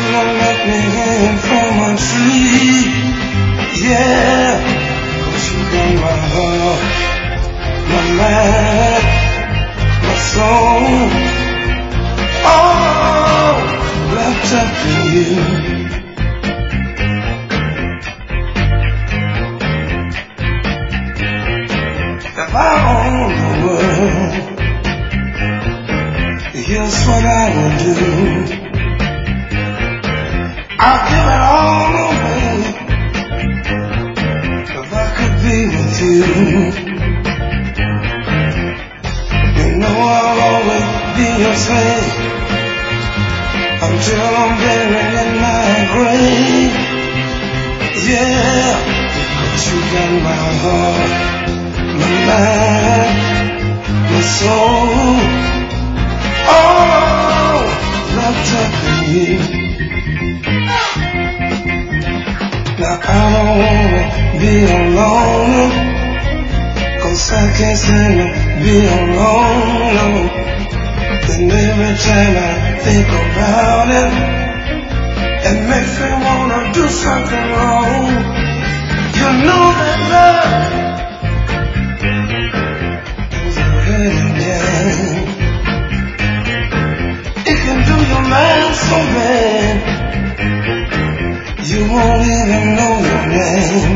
gonna let me hang from a tree. Yeah, 'cause you got my heart, my mind, my soul, all wrapped up in you. If I own the world, here's what I would do. I'll give it all away if I could be with you. You know I'll always be your slave until I'm buried in my grave. Yeah, 'cause you got my heart, my mind, my soul, all wrapped up in you. Now I don't wanna be alone, 'cause I can't stand to be alone. And every time I think about it, it makes me wanna do something wrong. You know that love is a hurting game. It can do your mind so bad, you won't even know your name.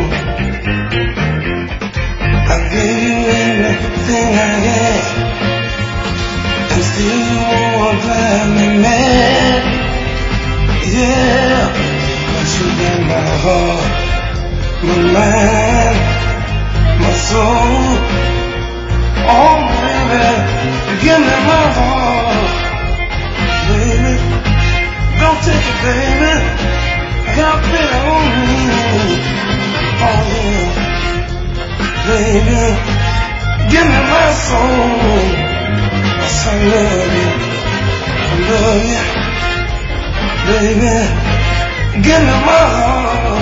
I gave you everything I had, and still you won't drive me mad. Yeah, 'cause you got my heart, my mind, my soul. Oh baby, give me my heart, baby. Don't take it, baby. Help it on me. Oh yeah, baby. Give me my soul. Yes, I love you. I love you, baby. Give me my heart.